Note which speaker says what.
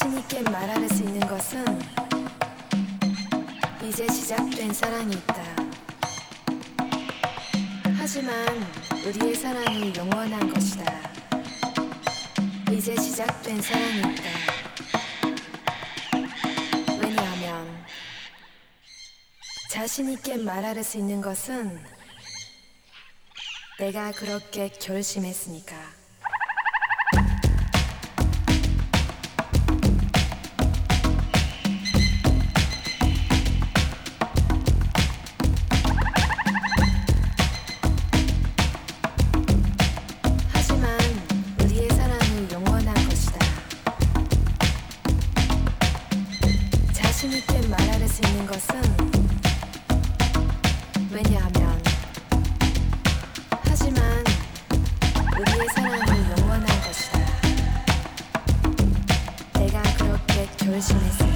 Speaker 1: 자신 있게 말할 수 있는 것은 이제 시작된 사랑이 있다. 하지만 우리의 사랑은 영원한 것이다. 이제 시작된 사랑이 있다. 왜냐하면 자신 있게 말할 수 있는 것은 내가 그렇게 결심했으니까. 하지만 우리의 사랑은 영원한 것이다. 자신 있게 말할 수 있는 것은 왜냐하면 하지만 우리의 사랑은 영원한 것이다. 내가 그렇게 결심했어.